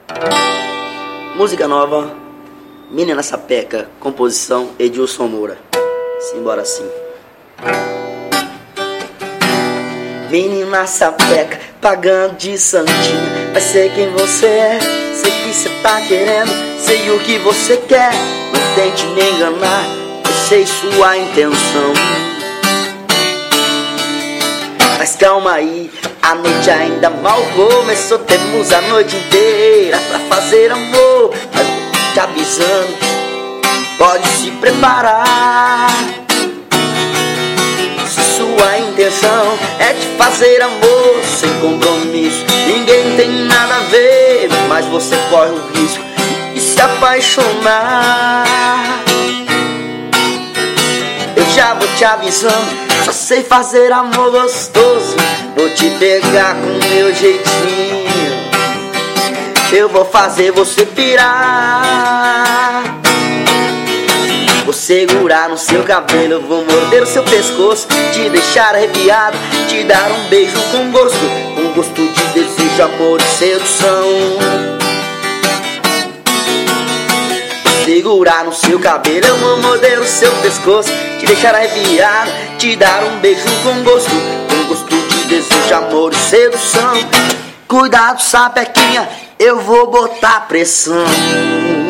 Música nova, Menina Sapeca, composição Edilson Moura. Simbora assim. Menina sapeca, pagando de santinha, vai ser quem você é, sei que cê tá querendo, sei o que você quer, não tente me enganar, eu sei sua intenção. Mas calma aí, a noite ainda mal começou, temos a noite inteira pra fazer amor, mas vou te avisando, pode se preparar. Sua intenção é de fazer amor sem compromisso, ninguém tem nada a ver, mas você corre o risco de se apaixonar. Eu já vou te avisando, só sei fazer amor gostoso, vou te pegar com meu jeitinho, eu vou fazer você pirar. Vou segurar no seu cabelo, eu vou morder o seu pescoço, te deixar arrepiado, te dar um beijo com gosto de desejo, amor e sedução. Vou segurar no seu cabelo, eu vou morder o seu pescoço, te deixar arrepiado, te dar um beijo com gosto de desejo, amor e sedução. Cuidado, sapequinha, eu vou botar pressão.